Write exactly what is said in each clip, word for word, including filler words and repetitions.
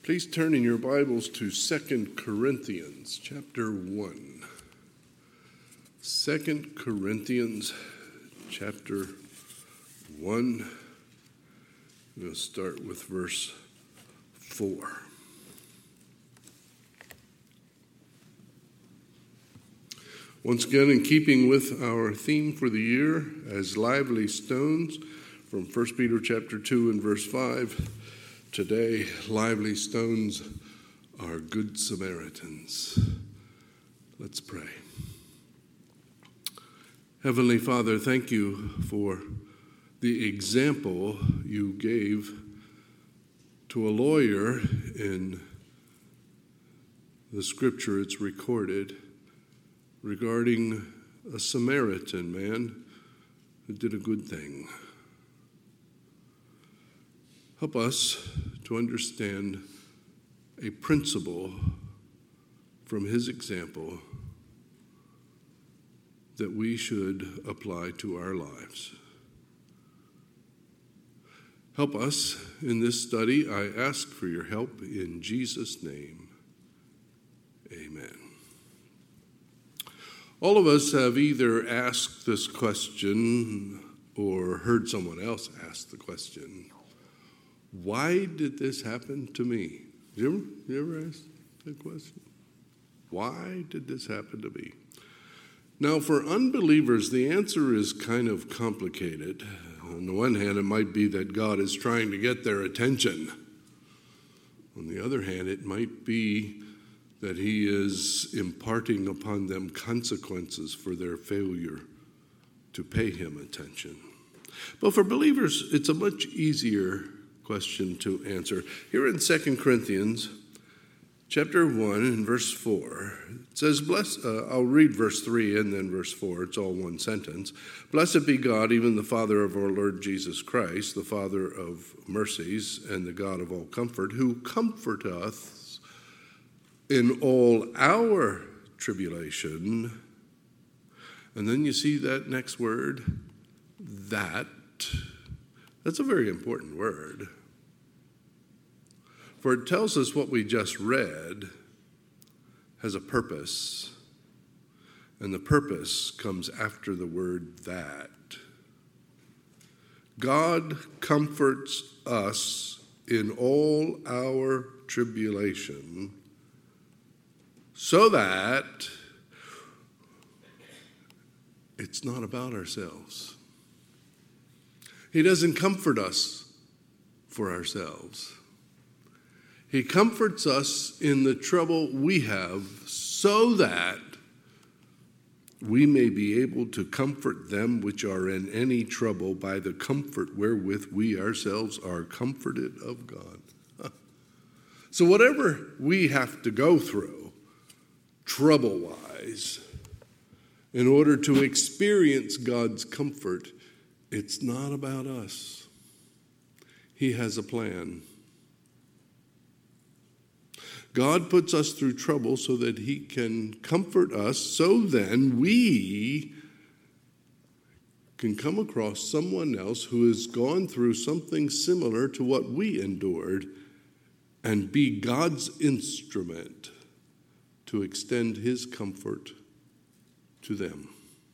Please turn in your Bibles to Second Corinthians chapter one. Second Corinthians chapter one. I'm going to start with verse four. Once again, in keeping with our theme for the year as lively stones, from First Peter chapter two and verse five, today, lively stones are good Samaritans. Let's pray. Heavenly Father, thank you for the example you gave to a lawyer in the scripture it's recorded regarding a Samaritan man who did a good thing. Help us to understand a principle from his example that we should apply to our lives. Help us in this study. I ask for your help in Jesus' name. Amen. All of us have either asked this question or heard someone else ask the question, why did this happen to me? You ever, you ever ask that question? Why did this happen to me? Now, for unbelievers, the answer is kind of complicated. On the one hand, it might be that God is trying to get their attention. On the other hand, it might be that he is imparting upon them consequences for their failure to pay him attention. But for believers, it's a much easier question to answer. Here in Second Corinthians chapter one and verse four, it says, Bless, uh, I'll read verse three and then verse four. It's all one sentence. Blessed be God, even the Father of our Lord Jesus Christ, the Father of mercies and the God of all comfort, who comfort us in all our tribulation. And then you see that next word, that. That's a very important word. For it tells us what we just read has a purpose. And the purpose comes after the word that. God comforts us in all our tribulation so that it's not about ourselves. He doesn't comfort us for ourselves. He comforts us in the trouble we have so that we may be able to comfort them which are in any trouble by the comfort wherewith we ourselves are comforted of God. So whatever we have to go through, trouble-wise, in order to experience God's comfort, it's not about us. He has a plan. God puts us through trouble so that he can comfort us, so then we can come across someone else who has gone through something similar to what we endured and be God's instrument to extend his comfort to them.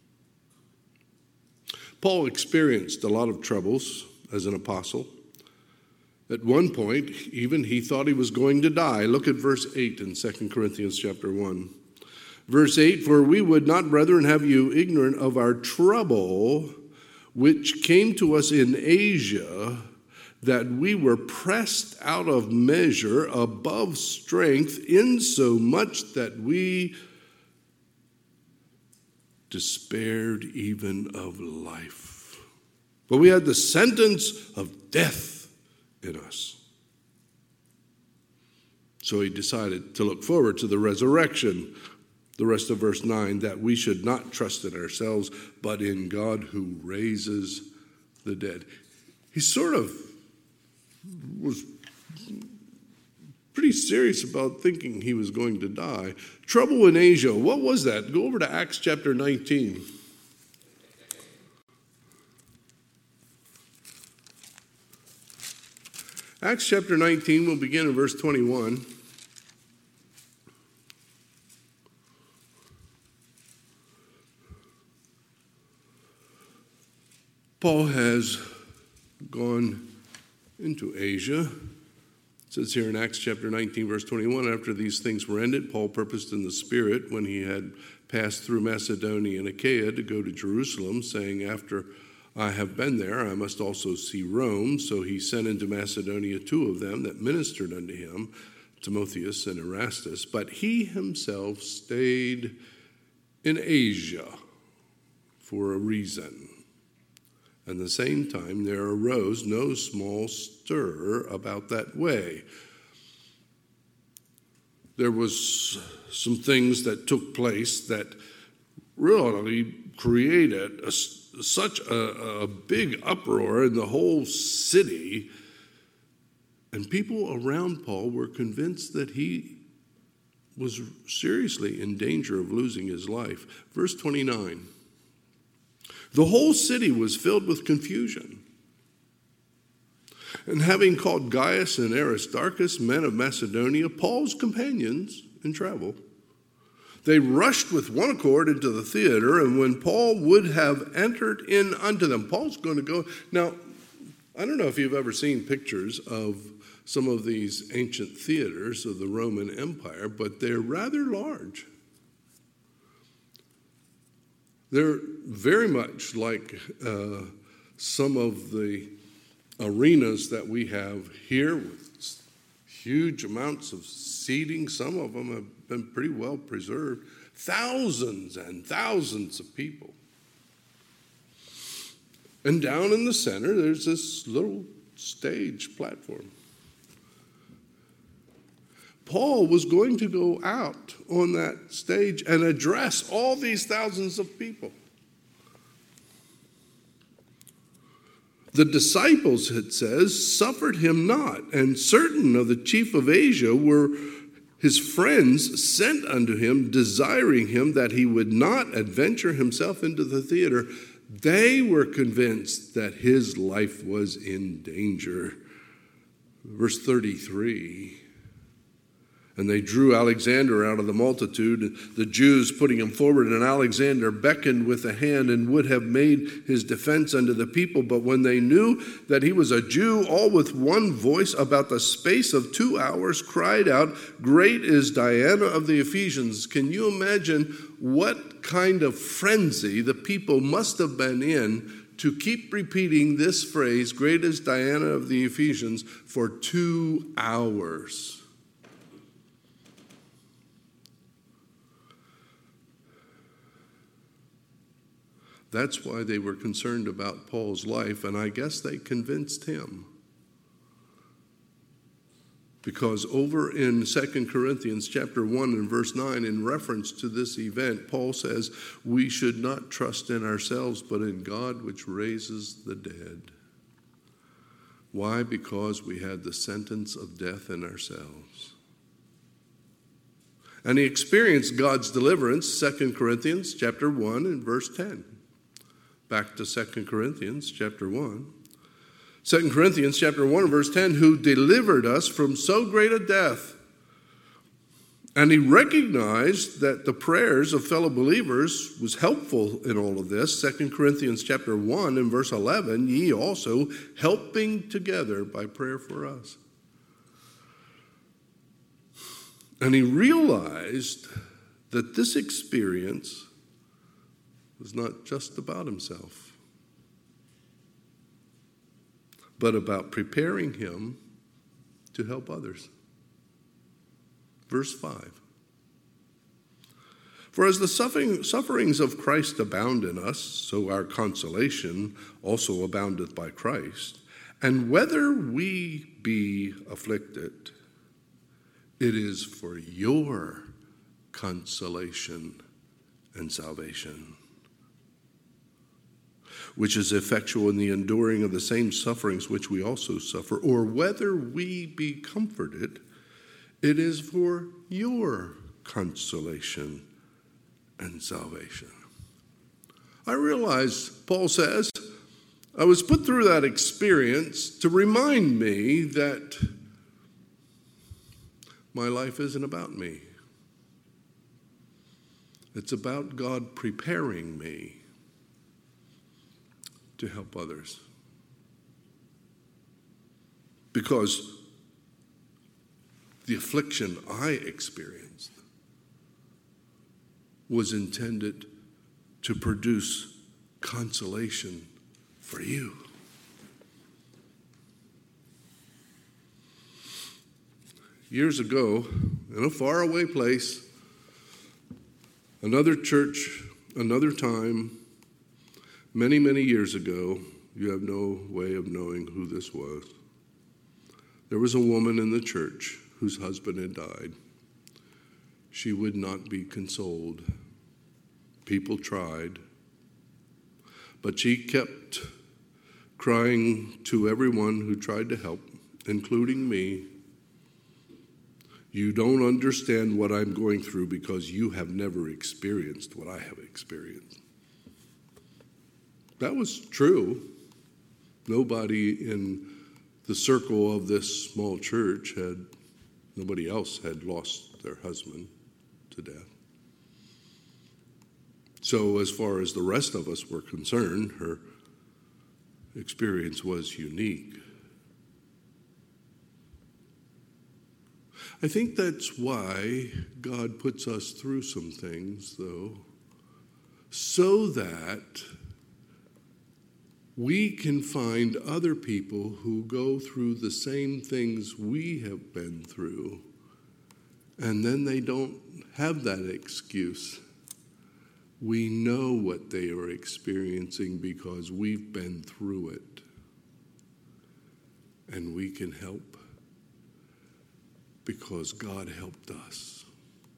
Paul experienced a lot of troubles as an apostle. At one point, even he thought he was going to die. Look at verse eight in Second Corinthians chapter one. Verse eight, for we would not, brethren, have you ignorant of our trouble, which came to us in Asia, that we were pressed out of measure above strength, insomuch that we despaired even of life. But we had the sentence of death in us. So he decided to look forward to the resurrection. The rest of verse nine, that we should not trust in ourselves, but in God who raises the dead. He sort of was pretty serious about thinking he was going to die. Trouble in Asia, what was that? Go over to Acts chapter nineteen. Acts chapter nineteen, we'll begin in verse twenty-one. Paul has gone into Asia. It says here in Acts chapter nineteen, verse twenty-one, after these things were ended, Paul purposed in the Spirit, when he had passed through Macedonia and Achaia, to go to Jerusalem, saying, after I have been there, I must also see Rome. So he sent into Macedonia two of them that ministered unto him, Timotheus and Erastus. But he himself stayed in Asia for a reason. And at the same time, there arose no small stir about that way. There was some things that took place that really created a, such a, a big uproar in the whole city. And people around Paul were convinced that he was seriously in danger of losing his life. Verse twenty-nine. The whole city was filled with confusion. And having called Gaius and Aristarchus, men of Macedonia, Paul's companions in travel, they rushed with one accord into the theater, and when Paul would have entered in unto them, Paul's going to go. Now, I don't know if you've ever seen pictures of some of these ancient theaters of the Roman Empire, but they're rather large. They're very much like uh, some of the arenas that we have here with huge amounts of seating. Some of them have been pretty well preserved. Thousands and thousands of people. And down in the center, there's this little stage platform. Paul was going to go out on that stage and address all these thousands of people. The disciples, it says, suffered him not, and certain of the chief of Asia were his friends sent unto him, desiring him that he would not adventure himself into the theater. They were convinced that his life was in danger. Verse thirty-three. And they drew Alexander out of the multitude, the Jews putting him forward. And Alexander beckoned with the hand and would have made his defense unto the people. But when they knew that he was a Jew, all with one voice about the space of two hours cried out, Great is Diana of the Ephesians. Can you imagine what kind of frenzy the people must have been in to keep repeating this phrase, Great is Diana of the Ephesians, for two hours? That's why they were concerned about Paul's life, and I guess they convinced him. Because over in Second Corinthians chapter one and verse nine, in reference to this event, Paul says, we should not trust in ourselves, but in God which raises the dead. Why? Because we had the sentence of death in ourselves. And he experienced God's deliverance, Second Corinthians chapter one and verse ten. Back to Second Corinthians chapter one. Second Corinthians chapter one verse ten, who delivered us from so great a death. And he recognized that the prayers of fellow believers was helpful in all of this. Second Corinthians chapter one and verse eleven, ye also helping together by prayer for us. And he realized that this experience was not just about himself, but about preparing him to help others. Verse five. For as the suffering, sufferings of Christ abound in us, so our consolation also aboundeth by Christ. And whether we be afflicted, it is for your consolation and salvation, which is effectual in the enduring of the same sufferings which we also suffer, or whether we be comforted, it is for your consolation and salvation. I realize, Paul says, I was put through that experience to remind me that my life isn't about me. It's about God preparing me to help others. Because the affliction I experienced was intended to produce consolation for you. Years ago, in a faraway place, another church, another time, many, many years ago, you have no way of knowing who this was. There was a woman in the church whose husband had died. She would not be consoled. People tried, but she kept crying to everyone who tried to help, including me, "You don't understand what I'm going through because you have never experienced what I have experienced." That was true. Nobody in the circle of this small church had, nobody else had lost their husband to death. So as far as the rest of us were concerned, her experience was unique. I think that's why God puts us through some things, though, so that we can find other people who go through the same things we have been through, and then they don't have that excuse. We know what they are experiencing because we've been through it, and we can help because God helped us.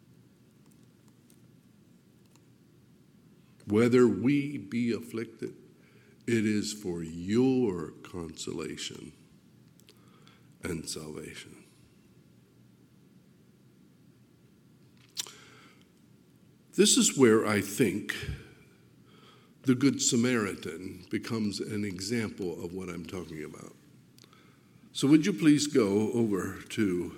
Whether we be afflicted, it is for your consolation and salvation. This is where I think the Good Samaritan becomes an example of what I'm talking about. So would you please go over to,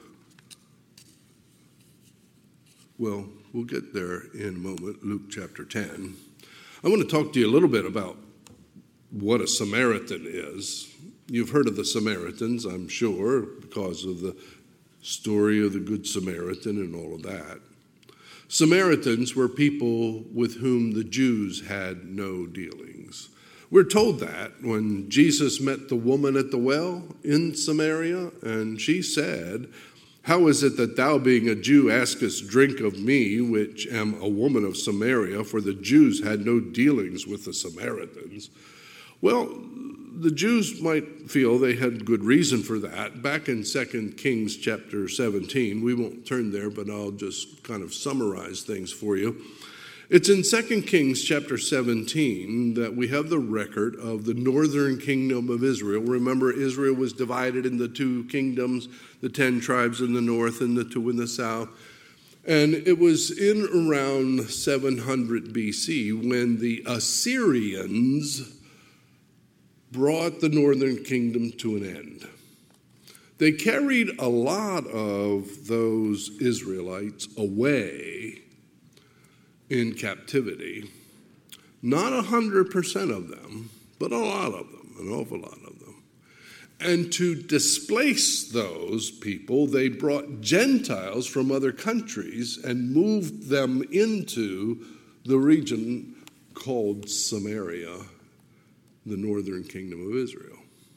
well, we'll get there in a moment, Luke chapter ten. I want to talk to you a little bit about what a Samaritan is. You've heard of the Samaritans, I'm sure, because of the story of the Good Samaritan and all of that. Samaritans were people with whom the Jews had no dealings. We're told that when Jesus met the woman at the well in Samaria, and she said, "How is it that thou, being a Jew, askest drink of me, which am a woman of Samaria?" For the Jews had no dealings with the Samaritans. Well, the Jews might feel they had good reason for that. Back in Second Kings chapter seventeen, we won't turn there, but I'll just kind of summarize things for you. It's in Second Kings chapter seventeen that we have the record of the northern kingdom of Israel. Remember, Israel was divided into two kingdoms, the ten tribes in the north and the two in the south. And it was in around seven hundred B C when the Assyrians brought the northern kingdom to an end. They carried a lot of those Israelites away in captivity. Not a hundred percent of them, but a lot of them, an awful lot of them. And to displace those people, they brought Gentiles from other countries and moved them into the region called Samaria, the northern kingdom of Israel.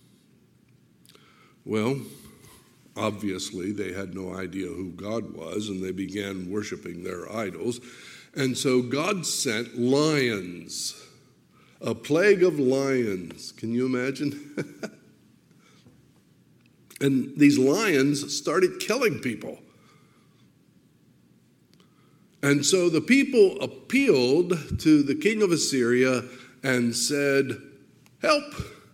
Well, obviously they had no idea who God was, and they began worshiping their idols. And so God sent lions, a plague of lions. Can you imagine? And these lions started killing people. And so the people appealed to the king of Assyria and said, "Help."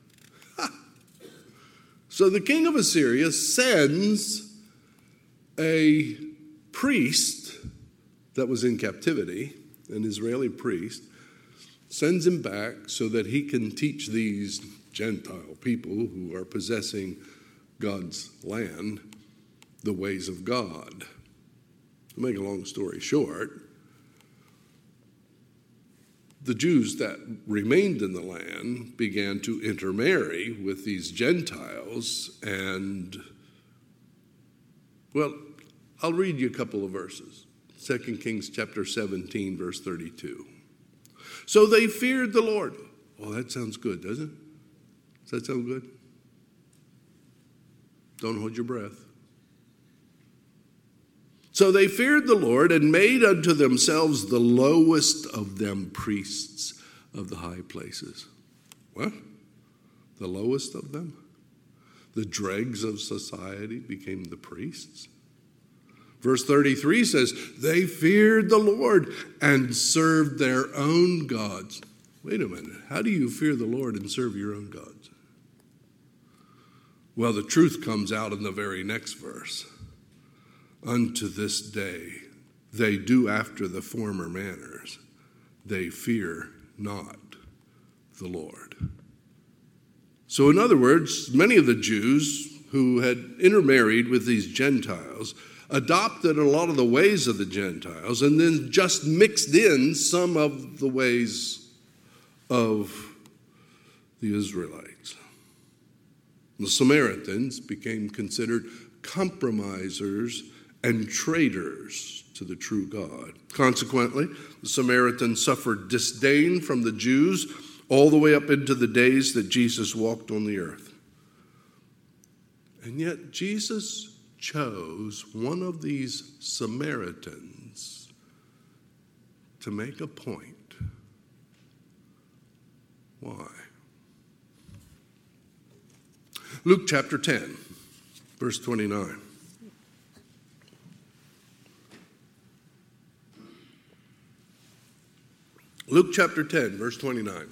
So the king of Assyria sends a priest that was in captivity, an Israeli priest, sends him back so that he can teach these Gentile people who are possessing God's land, the ways of God. To make a long story short, the Jews that remained in the land began to intermarry with these Gentiles, and, well, I'll read you a couple of verses. Second Kings chapter seventeen, verse thirty-two. So they feared the Lord. Oh, that sounds good, doesn't it? Does that sound good? Don't hold your breath. So they feared the Lord and made unto themselves the lowest of them priests of the high places. What? The lowest of them? The dregs of society became the priests? Verse thirty-three says, they feared the Lord and served their own gods. Wait a minute. How do you fear the Lord and serve your own gods? Well, the truth comes out in the very next verse. Unto this day, they do after the former manners. They fear not the Lord. So in other words, many of the Jews who had intermarried with these Gentiles adopted a lot of the ways of the Gentiles and then just mixed in some of the ways of the Israelites. The Samaritans became considered compromisers and traitors to the true God. Consequently, the Samaritans suffered disdain from the Jews all the way up into the days that Jesus walked on the earth. And yet Jesus chose one of these Samaritans to make a point. Why? Luke chapter ten, verse twenty-nine. Luke chapter ten, verse twenty-nine.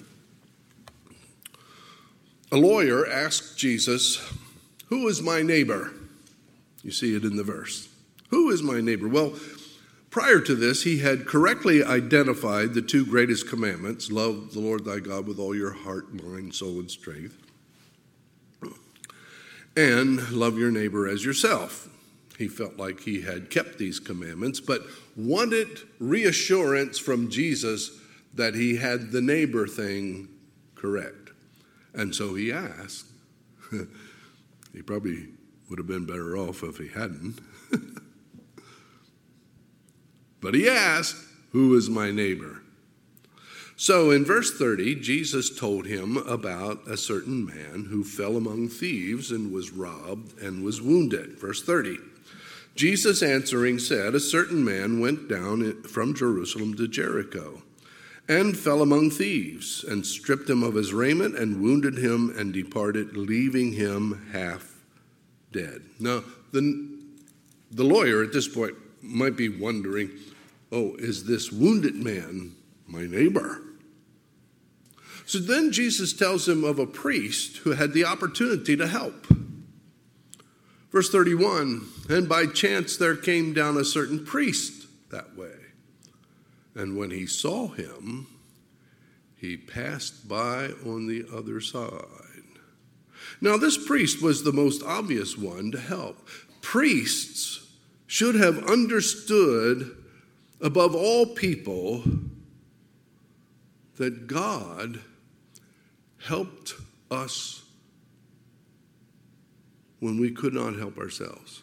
A lawyer asked Jesus, who is my neighbor? You see it in the verse. Who is my neighbor? Well, prior to this, he had correctly identified the two greatest commandments. Love the Lord thy God with all your heart, mind, soul, and strength. And love your neighbor as yourself. He felt like he had kept these commandments, but wanted reassurance from Jesus that he had the neighbor thing correct. And so he asked. He probably would have been better off if he hadn't. But he asked, who is my neighbor? So in verse thirty, Jesus told him about a certain man who fell among thieves and was robbed and was wounded. Verse thirty, Jesus answering said, a certain man went down from Jerusalem to Jericho and fell among thieves and stripped him of his raiment and wounded him and departed, leaving him half dead. Now, the, the lawyer at this point might be wondering, oh, is this wounded man my neighbor? So then Jesus tells him of a priest who had the opportunity to help. Verse thirty-one, and by chance there came down a certain priest that way. And when he saw him, he passed by on the other side. Now, this priest was the most obvious one to help. Priests should have understood above all people that God helped us when we could not help ourselves.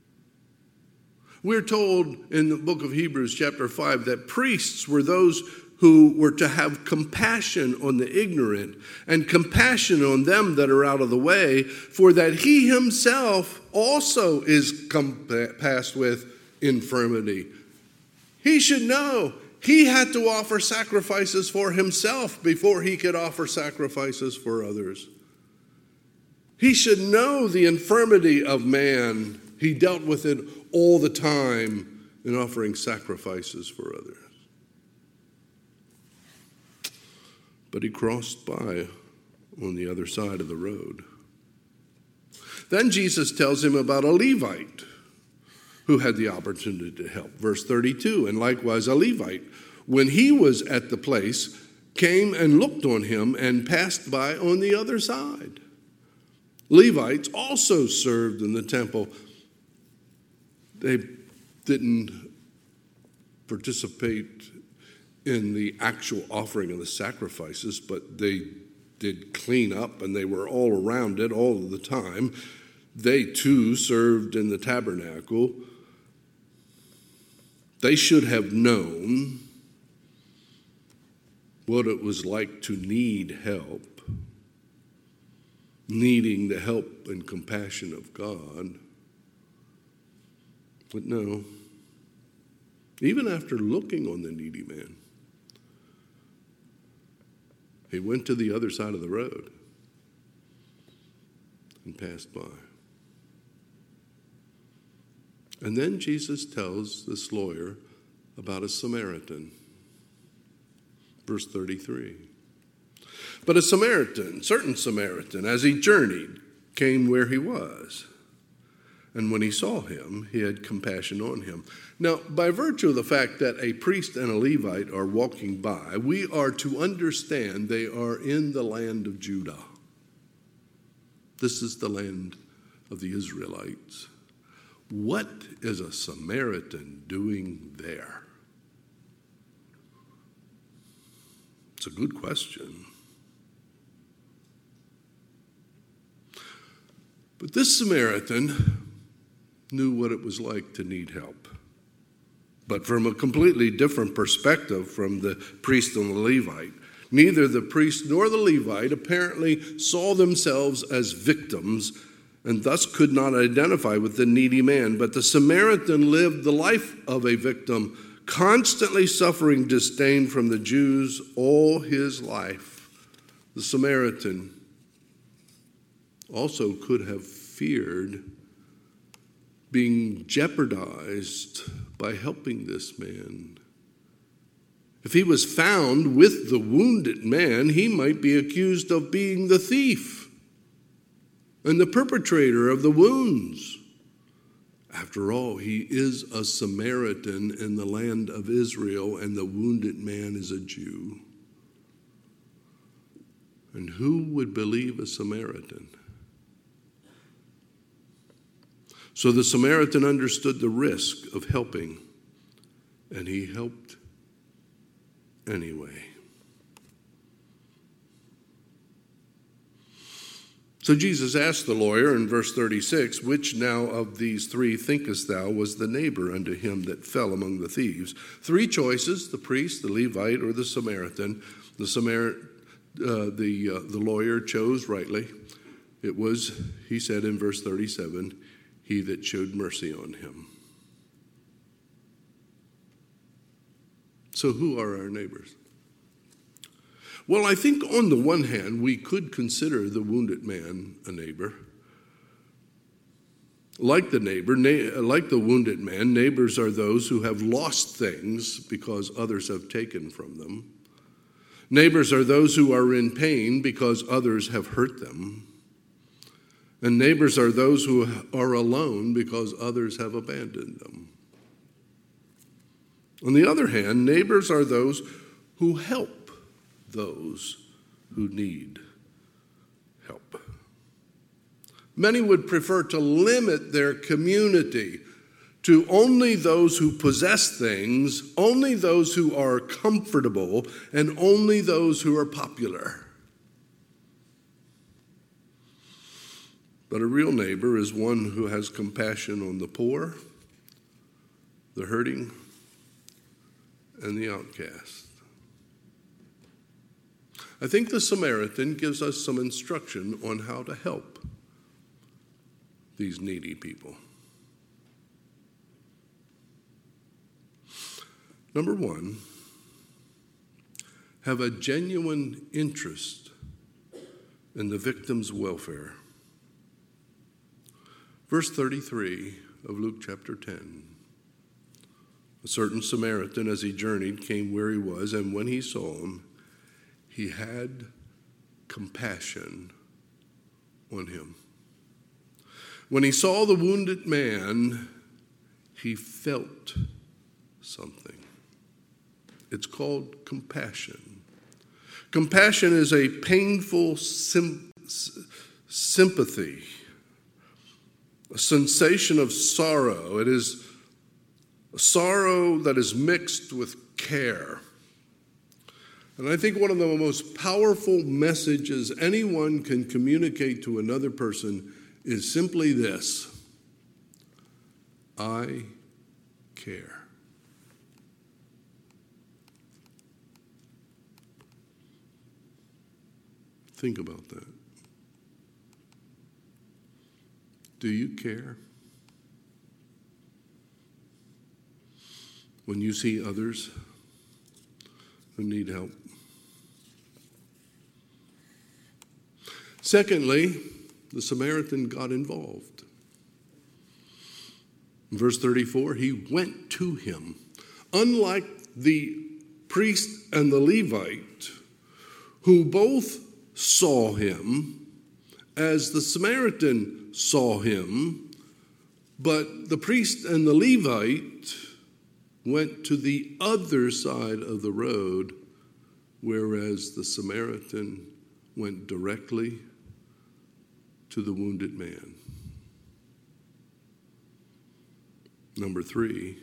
We're told in the book of Hebrews chapter five that priests were those who were to have compassion on the ignorant and compassion on them that are out of the way, for that he himself also is compassed with infirmity. He should know he had to offer sacrifices for himself before he could offer sacrifices for others. He should know the infirmity of man. He dealt with it all the time in offering sacrifices for others. But he crossed by on the other side of the road. Then Jesus tells him about a Levite who had the opportunity to help. Verse thirty-two, and likewise a Levite, when he was at the place, came and looked on him and passed by on the other side. Levites also served in the temple. They didn't participate in the actual offering of the sacrifices, but they did clean up, and they were all around it all of the time. They too served in the tabernacle. They should have known what it was like to need help, needing the help and compassion of God. But no, even after looking on the needy man, he went to the other side of the road and passed by. And then Jesus tells this lawyer about a Samaritan. Verse thirty-three. But a Samaritan, certain Samaritan, as he journeyed, came where he was. And when he saw him, he had compassion on him. Now, by virtue of the fact that a priest and a Levite are walking by, we are to understand they are in the land of Judah. This is the land of the Israelites. What is a Samaritan doing there? It's a good question. But this Samaritan knew what it was like to need help, but from a completely different perspective from the priest and the Levite. Neither the priest nor the Levite apparently saw themselves as victims and thus could not identify with the needy man. But the Samaritan lived the life of a victim, constantly suffering disdain from the Jews all his life. The Samaritan also could have feared being jeopardized by helping this man. If he was found with the wounded man, he might be accused of being the thief and the perpetrator of the wounds. After all, he is a Samaritan in the land of Israel, and the wounded man is a Jew. And who would believe a Samaritan? So the Samaritan understood the risk of helping, and he helped anyway. So Jesus asked the lawyer in verse thirty-six, which now of these three thinkest thou was the neighbor unto him that fell among the thieves? Three choices, the priest, the Levite, or the Samaritan. The Samaritan, uh, the, uh, the lawyer chose rightly. It was, he said in verse thirty-seven, he that showed mercy on him. So who are our neighbors? Well, I think on the one hand, we could consider the wounded man a neighbor. Like the neighbor, na- like the wounded man, neighbors are those who have lost things because others have taken from them. Neighbors are those who are in pain because others have hurt them. And neighbors are those who are alone because others have abandoned them. On the other hand, neighbors are those who help those who need help. Many would prefer to limit their community to only those who possess things, only those who are comfortable, and only those who are popular. But a real neighbor is one who has compassion on the poor, the hurting, and the outcast. I think the Samaritan gives us some instruction on how to help these needy people. Number one, have a genuine interest in the victim's welfare. Verse thirty-three of Luke chapter ten. A certain Samaritan, as he journeyed, came where he was, and when he saw him, he had compassion on him. When he saw the wounded man, he felt something. It's called compassion. Compassion is a painful sim- sympathy, a sensation of sorrow. It is a sorrow that is mixed with care. And I think one of the most powerful messages anyone can communicate to another person is simply this: I care. Think about that. Do you care when you see others who need help? Secondly, the Samaritan got involved. In verse thirty-four, he went to him. Unlike the priest and the Levite, who both saw him, as the Samaritan saw him, but the priest and the Levite went to the other side of the road, whereas the Samaritan went directly to the wounded man. Number three,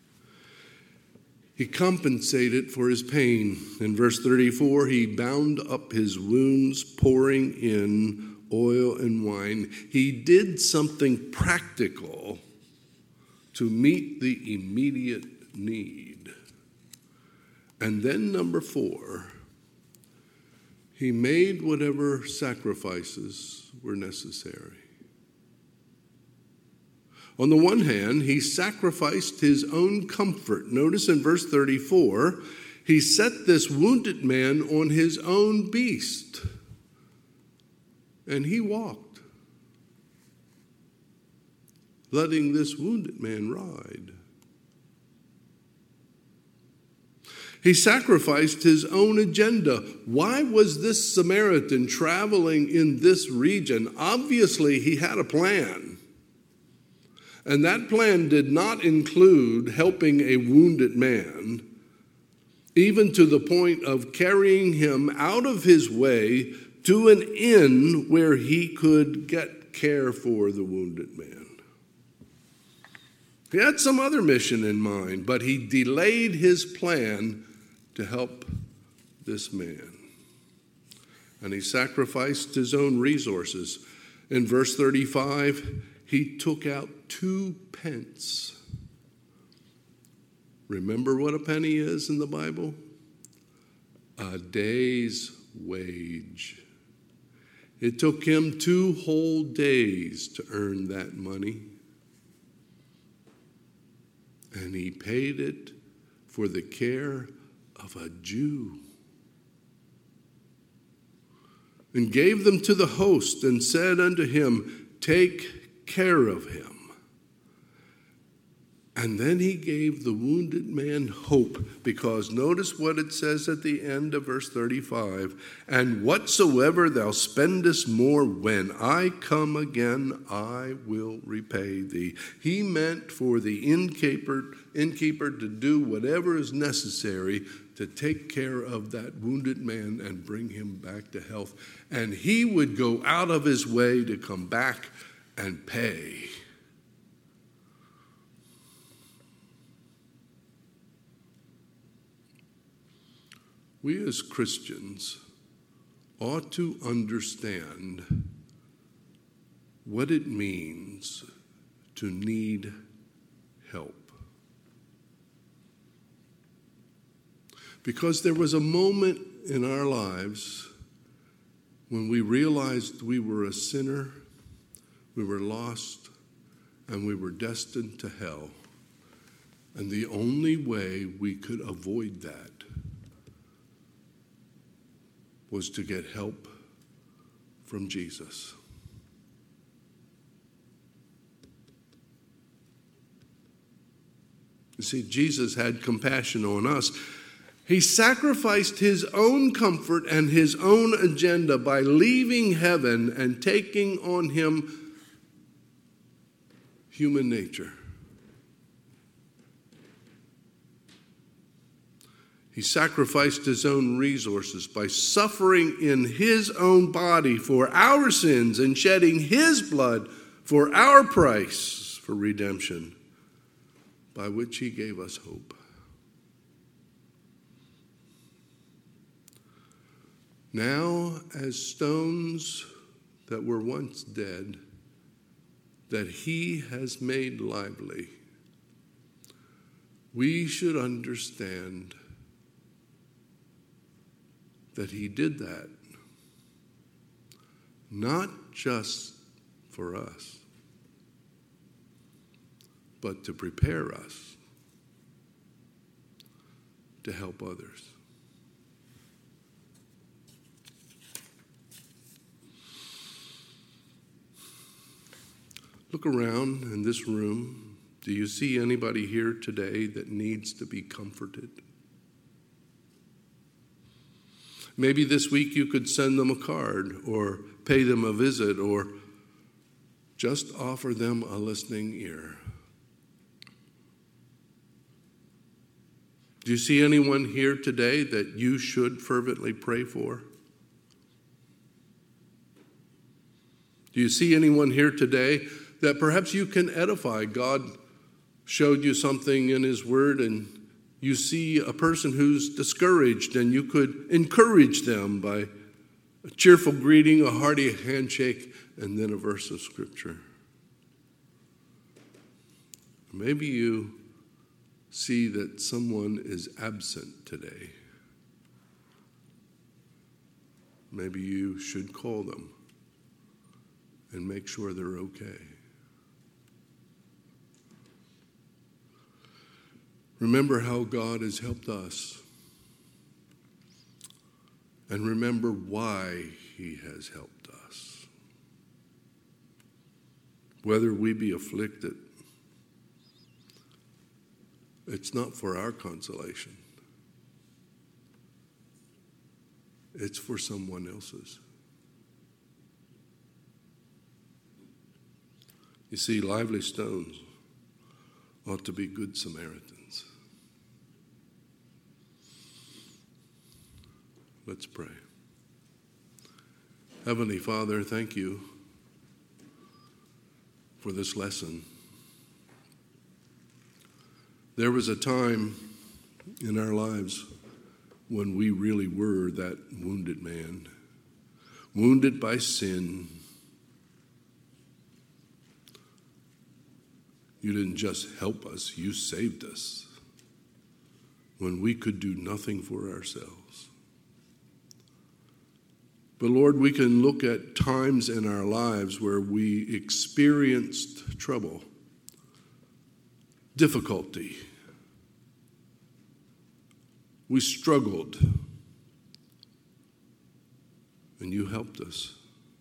he compensated for his pain. In verse thirty-four, he bound up his wounds, pouring in oil and wine. He did something practical to meet the immediate need. And then number four, he made whatever sacrifices were necessary. On the one hand, he sacrificed his own comfort. Notice in verse thirty-four, he set this wounded man on his own beast, and he walked, letting this wounded man ride. He sacrificed his own agenda. Why was this Samaritan traveling in this region? Obviously, he had a plan. And that plan did not include helping a wounded man, even to the point of carrying him out of his way to an inn where he could get care for the wounded man. He had some other mission in mind, but he delayed his plan to help this man. And he sacrificed his own resources. In verse thirty-five, he took out two pence. Remember what a penny is in the Bible? A day's wage. It took him two whole days to earn that money. And he paid it for the care of a Jew. And gave them to the host and said unto him, take care of him. And then he gave the wounded man hope, because notice what it says at the end of verse thirty-five. And whatsoever thou spendest more, when I come again, I will repay thee. He meant for the innkeeper, innkeeper to do whatever is necessary to take care of that wounded man and bring him back to health. And he would go out of his way to come back and pay. We as Christians ought to understand what it means to need help. Because there was a moment in our lives when we realized we were a sinner, we were lost, and we were destined to hell. And the only way we could avoid that was to get help from Jesus. You see, Jesus had compassion on us. He sacrificed his own comfort and his own agenda by leaving heaven and taking on him human nature. He sacrificed his own resources by suffering in his own body for our sins and shedding his blood for our price for redemption, by which he gave us hope. Now, as stones that were once dead, that he has made lively, we should understand that he did that not just for us, but to prepare us to help others. Look around in this room. Do you see anybody here today that needs to be comforted? Maybe this week you could send them a card or pay them a visit or just offer them a listening ear. Do you see anyone here today that you should fervently pray for? Do you see anyone here today that perhaps you can edify? God showed you something in his word and you see a person who's discouraged and you could encourage them by a cheerful greeting, a hearty handshake, and then a verse of scripture. Maybe you see that someone is absent today. Maybe you should call them and make sure they're okay. Remember how God has helped us. And remember why he has helped us. Whether we be afflicted, it's not for our consolation. It's for someone else's. You see, lively stones ought to be good Samaritans. Let's pray. Heavenly Father, thank you for this lesson. There was a time in our lives when we really were that wounded man, wounded by sin. You didn't just help us, you saved us when we could do nothing for ourselves. But Lord, we can look at times in our lives where we experienced trouble, difficulty. We struggled, and you helped us.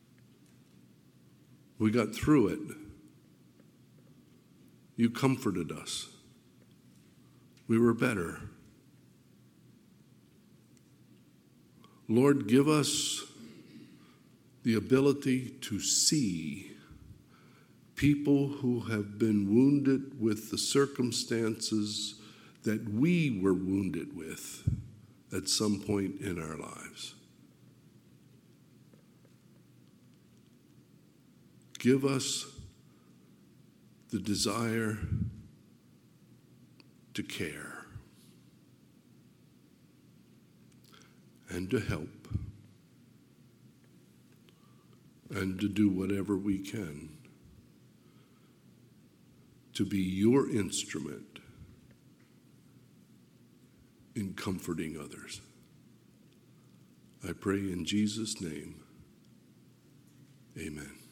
We got through it. You comforted us. We were better. Lord, give us the ability to see people who have been wounded with the circumstances that we were wounded with at some point in our lives. Give us the desire to care and to help and to do whatever we can to be your instrument in comforting others. I pray in Jesus' name, amen.